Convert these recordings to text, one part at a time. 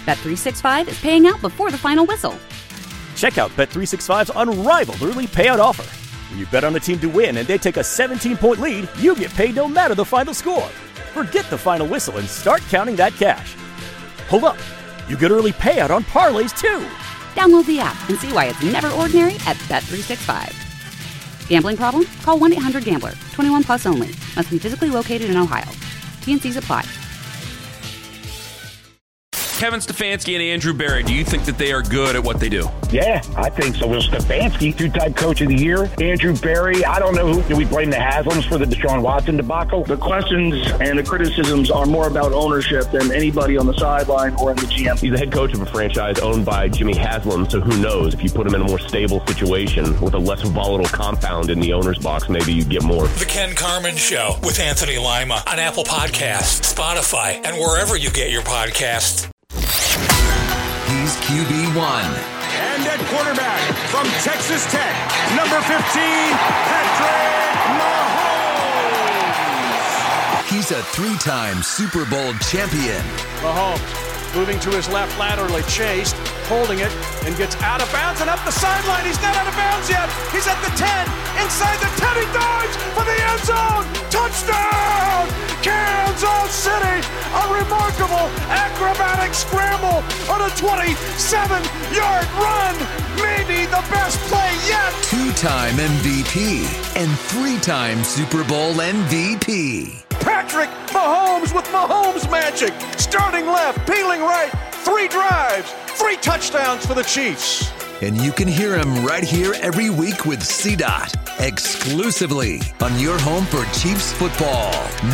Bet365 is paying out before the final whistle. Check out Bet365's unrivaled early payout offer. When you bet on a team to win and they take a 17-point lead, you get paid no matter the final score. Forget the final whistle and start counting that cash. Hold up. You get early payout on parlays, too. Download the app and see why it's never ordinary at Bet365. Gambling problem? Call 1-800-GAMBLER. 21 plus only. Must be physically located in Ohio. T&Cs apply. Kevin Stefanski and Andrew Berry, do you think that they are good at what they do? Yeah, I think so. Well, Stefanski, two-time coach of the year. Andrew Berry, I don't know who. Do we blame the Haslams for the Deshaun Watson debacle? The questions and the criticisms are more about ownership than anybody on the sideline or in the GM. He's the head coach of a franchise owned by Jimmy Haslam, so who knows? If you put him in a more stable situation with a less volatile compound in the owner's box, maybe you get more. The Ken Carman Show with Anthony Lima on Apple Podcasts, Spotify, and wherever you get your podcasts. He's QB1. And at quarterback from Texas Tech, number 15, Patrick Mahomes. He's a three-time Super Bowl champion. Mahomes moving to his left laterally, chased, holding it, and gets out of bounds and up the sideline. He's not out of bounds yet. He's at the 10, inside the 10. He dives for the end zone. Touchdown, Kansas City. A remarkable acrobatic scramble on a 27-yard run. Maybe the best play yet. Two-time MVP and three-time Super Bowl MVP. Patrick Mahomes with Mahomes magic. Starting left, peeling right. 3 drives, 3 touchdowns for the Chiefs. And you can hear him right here every week with CDOT, exclusively on your home for Chiefs football.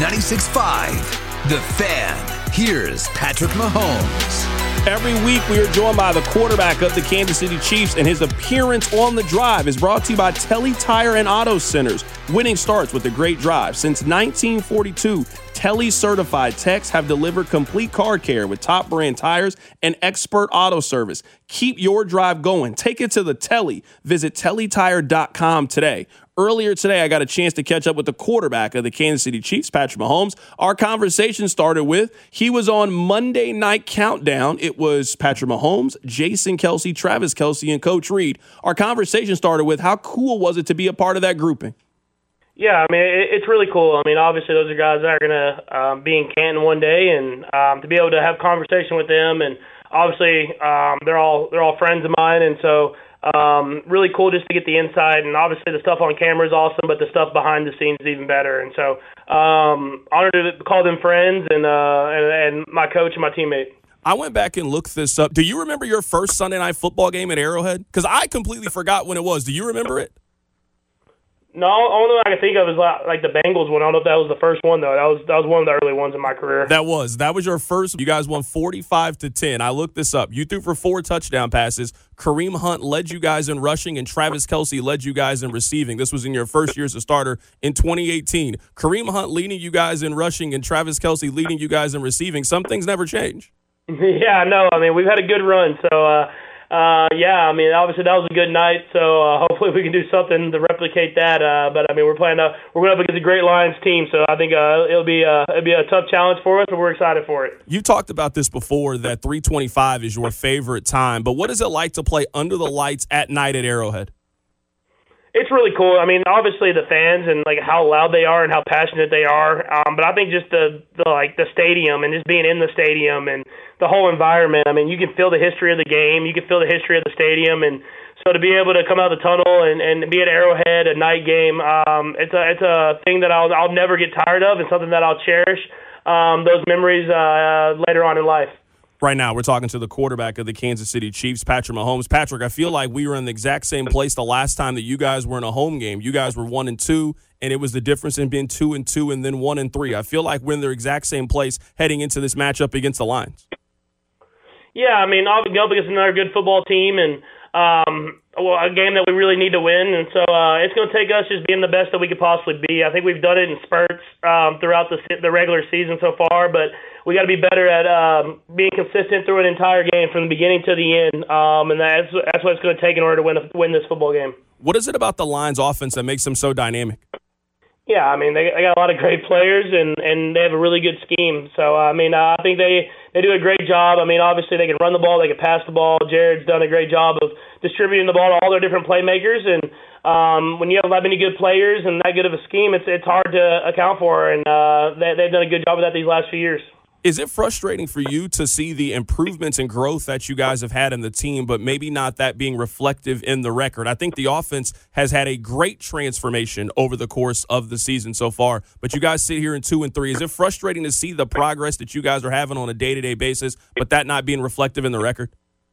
96.5, The Fan. Here's Patrick Mahomes. Every week we are joined by the quarterback of the Kansas City Chiefs, and his appearance on The Drive is brought to you by Telly Tire and Auto Centers. Winning starts with a great drive. Since 1942, Telly certified techs have delivered complete car care with top brand tires and expert auto service. Keep your drive going. Take it to the Telly. Visit TellyTire.com today. Earlier today, I got a chance to catch up with the quarterback of the Kansas City Chiefs, Patrick Mahomes. Our conversation started with, he was on Monday Night Countdown. It was Patrick Mahomes, Jason Kelce, Travis Kelce, and Coach Reed. Our conversation started with, how cool was it to be a part of that grouping? Yeah, I mean, it's really cool. I mean, obviously those are guys that are going to be in Canton one day, and to be able to have conversation with them, and obviously they're all friends of mine, and so really cool just to get the insight. And obviously the stuff on camera is awesome, but the stuff behind the scenes is even better. And so honored to call them friends and my coach and my teammate. I went back and looked this up. Do you remember your first Sunday Night Football game at Arrowhead? Because I completely forgot when it was. Do you remember it? No, only one I can think of is like the Bengals one. I don't know if that was the first one, though. That was one of the early ones in my career. That was your first. You guys won 45-10. I looked this up. You threw for 4 touchdown passes. Kareem Hunt led you guys in rushing, and Travis Kelce led you guys in receiving. This was in your first year as a starter in 2018. Kareem Hunt leading you guys in rushing and Travis Kelce leading you guys in receiving. Some things never change. Yeah, no. I mean, we've had a good run, so yeah, I mean, obviously that was a good night, so hopefully we can do something to replicate that. But I mean, we're going up against a great Lions team, so I think it'll be a tough challenge for us, but we're excited for it. You talked about this before, that 3:25 is your favorite time, but what is it like to play under the lights at night at Arrowhead? It's really cool. I mean, obviously the fans and like how loud they are and how passionate they are. But I think just the stadium and just being in the stadium and the whole environment. I mean, you can feel the history of the game. You can feel the history of the stadium. And so to be able to come out of the tunnel and be at Arrowhead, a night game, it's a thing that I'll never get tired of and something that I'll cherish those memories later on in life. Right now, we're talking to the quarterback of the Kansas City Chiefs, Patrick Mahomes. Patrick, I feel like we were in the exact same place the last time that you guys were in a home game. You guys were 1-2, and it was the difference in being 2-2 and then 1-3. I feel like we're in the exact same place heading into this matchup against the Lions. Yeah, I mean, I'll go up against another good football team and a game that we really need to win. And so it's going to take us just being the best that we could possibly be. I think we've done it in spurts throughout the regular season so far, but we got to be better at being consistent through an entire game from the beginning to the end, and that's what it's going to take in order to win this football game. What is it about the Lions offense that makes them so dynamic? Yeah, I mean, they got a lot of great players, and they have a really good scheme. So, I mean, I think they they do a great job. I mean, obviously they can run the ball, they can pass the ball. Jared's done a great job of distributing the ball to all their different playmakers, and when you have that many good players and that good of a scheme, it's hard to account for, and they've done a good job of that these last few years. Is it frustrating for you to see the improvements and growth that you guys have had in the team, but maybe not that being reflective in the record? I think the offense has had a great transformation over the course of the season so far, but you guys sit here in 2-3. Is it frustrating to see the progress that you guys are having on a day-to-day basis, but that not being reflective in the record?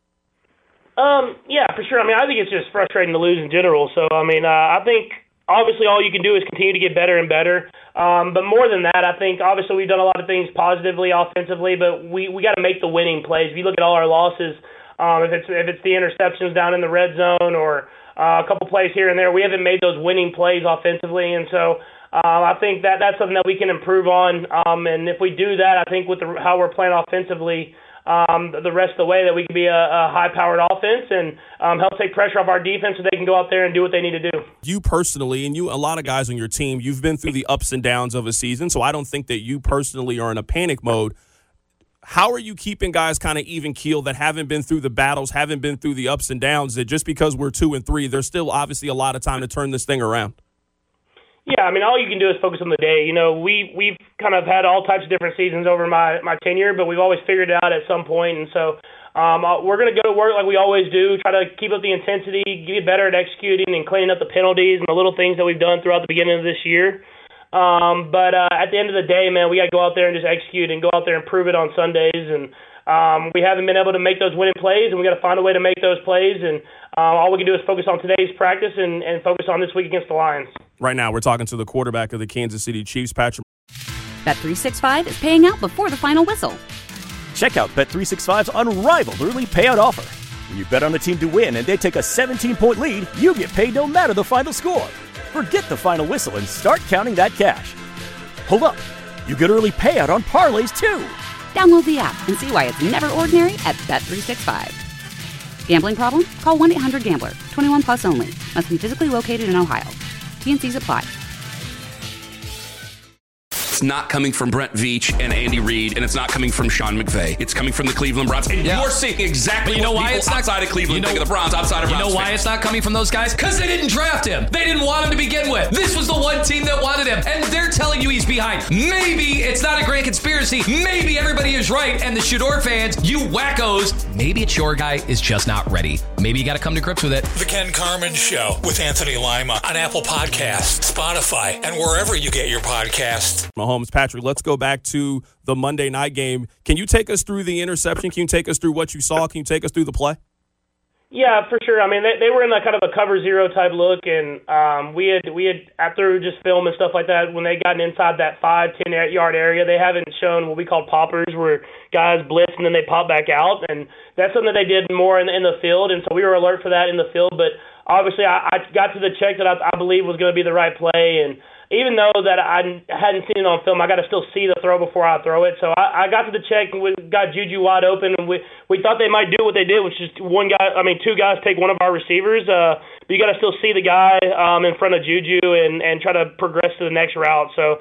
Yeah, for sure. I mean, I think it's just frustrating to lose in general. So, I mean, I think obviously all you can do is continue to get better and better. But more than that, I think obviously we've done a lot of things positively, offensively, but we got to make the winning plays. If you look at all our losses, if it's the interceptions down in the red zone or a couple plays here and there, we haven't made those winning plays offensively. And so I think that's something that we can improve on. And if we do that, I think with how we're playing offensively, the rest of the way, that we can be a high-powered offense and help take pressure off our defense so they can go out there and do what they need to do. You personally, and a lot of guys on your team, you've been through the ups and downs of a season, so I don't think that you personally are in a panic mode. How are you keeping guys kind of even-keeled that haven't been through the battles, haven't been through the ups and downs, that just because we're 2-3, there's still obviously a lot of time to turn this thing around? Yeah, I mean, all you can do is focus on the day. You know, we've kind of had all types of different seasons over my tenure, but we've always figured it out at some point. And so we're going to go to work like we always do, try to keep up the intensity, get better at executing and cleaning up the penalties and the little things that we've done throughout the beginning of this year. But at the end of the day, man, we got to go out there and just execute and go out there and prove it on Sundays. And we haven't been able to make those winning plays, and we got to find a way to make those plays. And all we can do is focus on today's practice and focus on this week against the Lions. Right now, we're talking to the quarterback of the Kansas City Chiefs, Patrick. Bet365 is paying out before the final whistle. Check out Bet365's unrivaled early payout offer. When you bet on a team to win and they take a 17-point lead, you get paid no matter the final score. Forget the final whistle and start counting that cash. Hold up. You get early payout on parlays, too. Download the app and see why it's never ordinary at Bet365. Gambling problem? Call 1-800-GAMBLER. 21 plus only. Must be physically located in Ohio. T&Cs apply. It's not coming from Brent Veach and Andy Reid, and it's not coming from Sean McVay. It's coming from the Cleveland Browns. And you're seeing exactly what people it's outside of Cleveland think of the Browns, outside of Browns. You know why it's not coming from those guys? Because they didn't draft him. They didn't want him to begin with. This was the one team that wanted him, and they're telling you he's behind. Maybe it's not a grand conspiracy. Maybe everybody is right, and the Shador fans, you wackos, maybe it's your guy is just not ready. Maybe you got to come to grips with it. The Ken Carman Show with Anthony Lima on Apple Podcasts, Spotify, and wherever you get your podcasts. Mahomes, Patrick, let's go back to the Monday night game. Can you take us through the interception? Can you take us through what you saw? Can you take us through the play? Yeah, for sure. I mean, they were in that kind of a cover zero type look, and we had after just film and stuff like that, when they gotten inside that 5-10 yard area, they haven't shown what we call poppers, where guys blitz and then they pop back out, and that's something that they did more in the field, and so we were alert for that in the field. But obviously, I got to the check that I believe was going to be the right play, and even though that I hadn't seen it on film, I got to still see the throw before I throw it. So I got to the check and we got Juju wide open, and we thought they might do what they did, which is two guys take one of our receivers. But you got to still see the guy in front of Juju and try to progress to the next route. So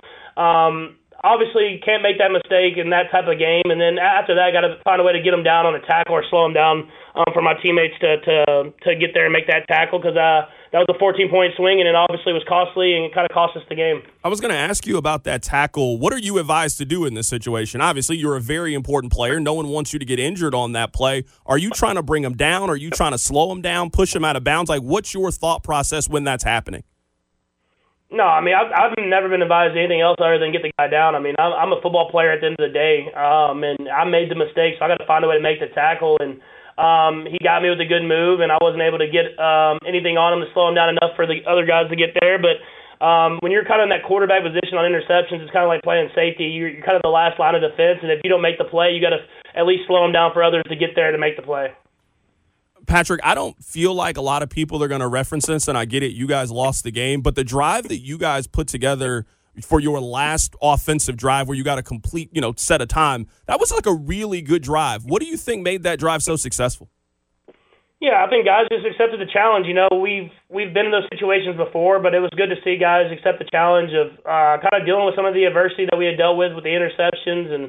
obviously can't make that mistake in that type of game. And then after that, got to find a way to get them down on a tackle or slow them down for my teammates to get there and make that tackle, because that was a 14-point swing, and it obviously was costly, and it kind of cost us the game. I was going to ask you about that tackle. What are you advised to do in this situation? Obviously, you're a very important player. No one wants you to get injured on that play. Are you trying to bring him down? Are you trying to slow him down, push him out of bounds? Like, what's your thought process when that's happening? No, I mean, I've never been advised anything else other than get the guy down. I mean, I'm a football player at the end of the day, and I made the mistake, so I got to find a way to make the tackle. And he got me with a good move, and I wasn't able to get anything on him to slow him down enough for the other guys to get there. But when you're kind of in that quarterback position on interceptions, it's kind of like playing safety. You're kind of the last line of defense, and if you don't make the play, you got to at least slow him down for others to get there to make the play. Patrick, I don't feel like a lot of people are going to reference this, and I get it, you guys lost the game, but the drive that you guys put together for your last offensive drive where you got a complete, set of time, that was like a really good drive. What do you think made that drive so successful? Yeah, I think guys just accepted the challenge. We've been in those situations before, but it was good to see guys accept the challenge of kind of dealing with some of the adversity that we had dealt with the interceptions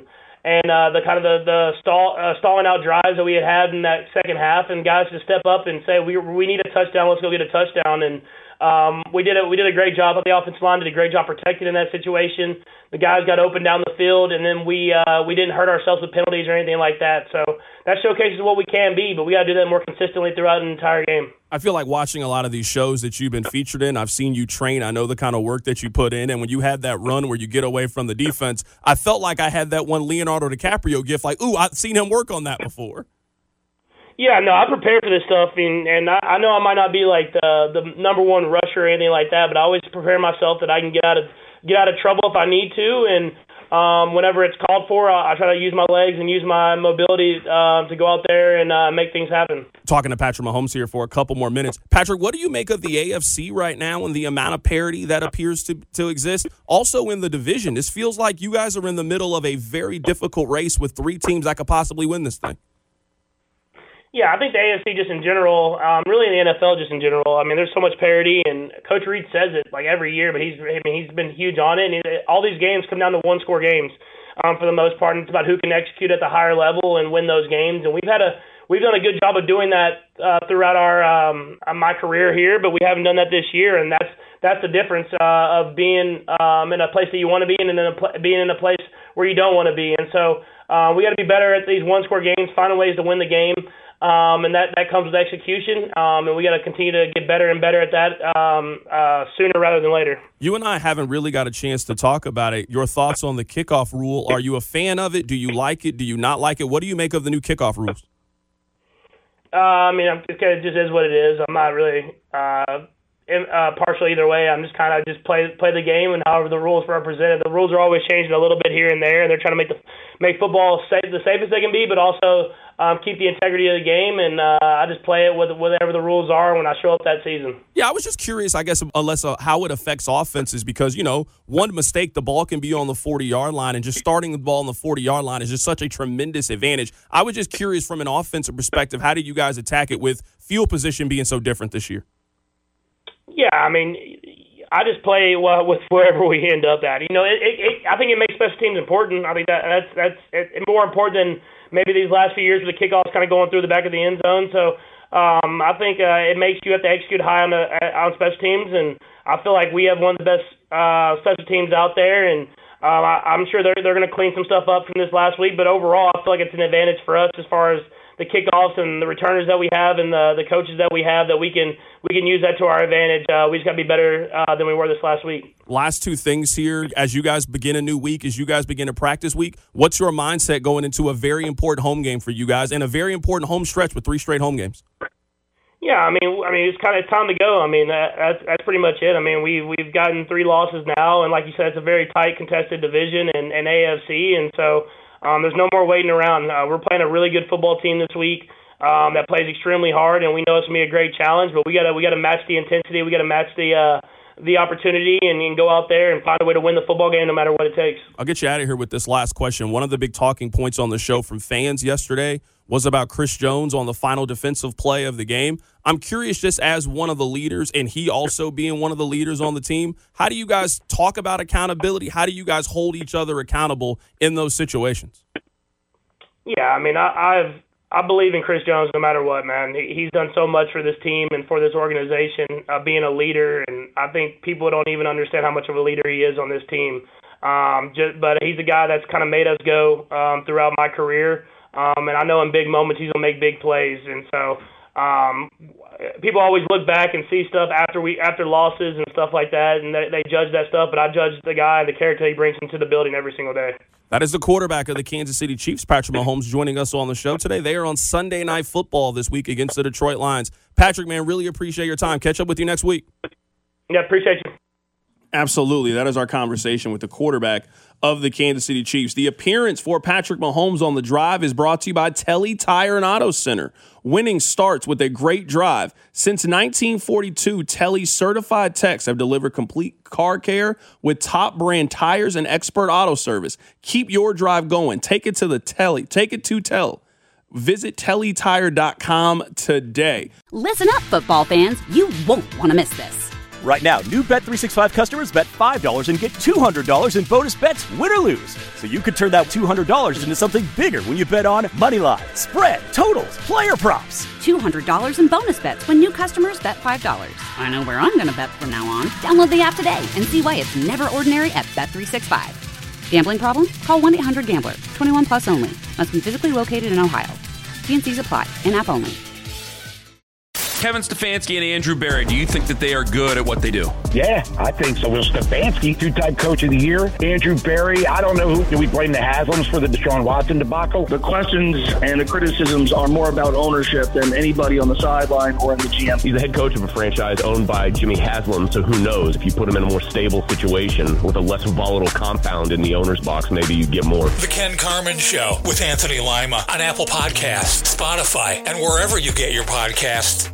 and the stalling out drives that we had in that second half, and guys to step up and say we need a touchdown. Let's go get a touchdown. And we did a great job. The offensive line did a great job protecting in that situation. The guys got open down the field, and then we didn't hurt ourselves with penalties or anything like that. So that showcases what we can be, but we got to do that more consistently throughout an entire game. I feel like watching a lot of these shows that you've been featured in, I've seen you train. I know the kind of work that you put in. And when you had that run where you get away from the defense, I felt like I had that one Leonardo DiCaprio gift. Like, ooh, I've seen him work on that before. Yeah, no, I prepared for this stuff, and I know I might not be like the number one rusher or anything like that, but I always prepare myself that I can get out of trouble if I need to, and whenever it's called for, I try to use my legs and use my mobility to go out there and make things happen. Talking to Patrick Mahomes here for a couple more minutes. Patrick, what do you make of the AFC right now and the amount of parity that appears to exist? Also in the division, this feels like you guys are in the middle of a very difficult race with 3 teams that could possibly win this thing. Yeah, I think the AFC just in general, really in the NFL just in general. I mean, there's so much parity, and Coach Reid says it like every year, but he's been huge on it. And all these games come down to one-score games for the most part, and it's about who can execute at the higher level and win those games. And we've done a good job of doing that throughout my career here, but we haven't done that this year, and that's the difference of being in a place that you want to be in and then being in a place where you don't want to be. And so we got to be better at these one-score games, finding ways to win the game. And that comes with execution, and we got to continue to get better and better at that sooner rather than later. You and I haven't really got a chance to talk about it. Your thoughts on the kickoff rule? Are you a fan of it? Do you like it? Do you not like it? What do you make of the new kickoff rules? I mean, it just is what it is. I'm not really partial either way. I'm just kind of play the game, and however the rules are presented. The rules are always changing a little bit here and there, and they're trying to make football the safest they can be, but also keep the integrity of the game. And I just play it with whatever the rules are when I show up that season. Yeah, I was just curious, I guess, how it affects offenses because, one mistake, the ball can be on the 40-yard line, and just starting the ball on the 40-yard line is just such a tremendous advantage. I was just curious from an offensive perspective, how do you guys attack it with field position being so different this year? Yeah, I mean, I just play with wherever we end up at. I think it makes special teams important. I think that's more important than maybe these last few years with the kickoffs kind of going through the back of the end zone. So I think it makes you have to execute high on special teams, and I feel like we have one of the best special teams out there, and I'm sure they're going to clean some stuff up from this last week. But overall, I feel like it's an advantage for us as far as the kickoffs and the returners that we have and the coaches that we have, that we can use that to our advantage. We just got to be better than we were this last week. Last 2 things here. As you guys begin a new week, as you guys begin a practice week, what's your mindset going into a very important home game for you guys and a very important home stretch with 3 straight home games? Yeah, I mean, it's time to go. I mean, that's pretty much it. I mean, we've gotten 3 losses now, and like you said, it's a very tight, contested division and AFC, and so there's no more waiting around. We're playing a really good football team this week that plays extremely hard, and we know it's gonna be a great challenge. But we gotta match the intensity. We gotta match the opportunity and go out there and find a way to win the football game no matter what it takes. I'll get you out of here with this last question. One of the big talking points on the show from fans yesterday was about Chris Jones on the final defensive play of the game. I'm curious, just as one of the leaders and he also being one of the leaders on the team, how do you guys talk about accountability? How do you guys hold each other accountable in those situations? Yeah, I mean, I believe in Chris Jones no matter what, man. He's done so much for this team and for this organization, being a leader, and I think people don't even understand how much of a leader he is on this team. But he's a guy that's kind of made us go throughout my career. And I know in big moments he's going to make big plays. And so people always look back and see stuff after losses and stuff like that, and they judge that stuff. But I judge the guy and the character he brings into the building every single day. That is the quarterback of the Kansas City Chiefs, Patrick Mahomes, joining us on the show today. They are on Sunday Night Football this week against the Detroit Lions. Patrick, man, really appreciate your time. Catch up with you next week. Yeah, appreciate you. Absolutely. That is our conversation with the quarterback of the Kansas City Chiefs. The appearance for Patrick Mahomes on The Drive is brought to you by Telly Tire and Auto Center. Winning starts with a great drive. Since 1942, Telly's certified techs have delivered complete car care with top brand tires and expert auto service. Keep your drive going. Take it to Telly. Visit tellytire.com today. Listen up, football fans. You won't want to miss this. Right now, new Bet365 customers bet $5 and get $200 in bonus bets, win or lose. So you could turn that $200 into something bigger when you bet on moneyline, spread, totals, player props. $200 in bonus bets when new customers bet $5. I know where I'm going to bet from now on. Download the app today and see why it's never ordinary at Bet365. Gambling problem? Call 1-800-GAMBLER. 21 plus only. Must be physically located in Ohio. T&Cs apply. In-app only. Kevin Stefanski and Andrew Berry, do you think that they are good at what they do? Yeah, I think so. Will Stefanski, two-time coach of the year. Andrew Berry, I don't know who. Do we blame the Haslams for the Deshaun Watson debacle? The questions and the criticisms are more about ownership than anybody on the sideline or in the GM. He's the head coach of a franchise owned by Jimmy Haslam, so who knows? If you put him in a more stable situation with a less volatile compound in the owner's box, maybe you get more. The Ken Carman Show with Anthony Lima on Apple Podcasts, Spotify, and wherever you get your podcasts.